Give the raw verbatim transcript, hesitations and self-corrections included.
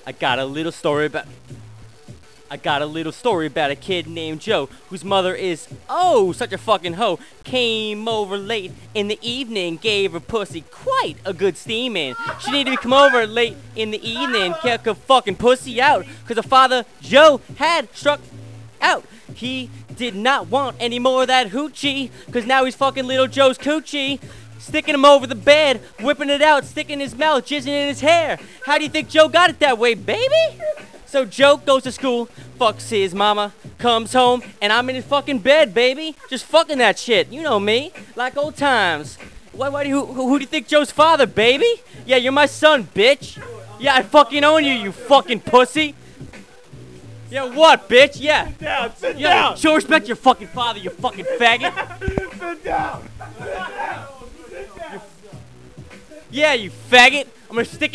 I got a little story about I got a little story about a kid named Joe, whose mother is, oh, such a fucking hoe. Came over late in the evening, gave her pussy quite a good steaming. She needed to come over late in the evening, get her fucking pussy out, cause her father, Joe, had struck out. He did not want any more of that hoochie, cause now he's fucking little Joe's coochie. Sticking him over the bed, whipping it out, sticking in his mouth, jizzing in his hair. How do you think Joe got it that way, baby? So Joe goes to school, fucks his mama, comes home, and I'm in his fucking bed, baby. Just fucking that shit. You know me. Like old times. Why, why do you, who, who do you think Joe's father, baby? Yeah, you're my son, bitch. Yeah, I fucking own you, you fucking pussy. Yeah, what, bitch? Yeah. Sit down, sit Yeah, down. show respect to your fucking father, you fucking faggot. Sit down. Sit down. Yeah, you faggot. I'm gonna stick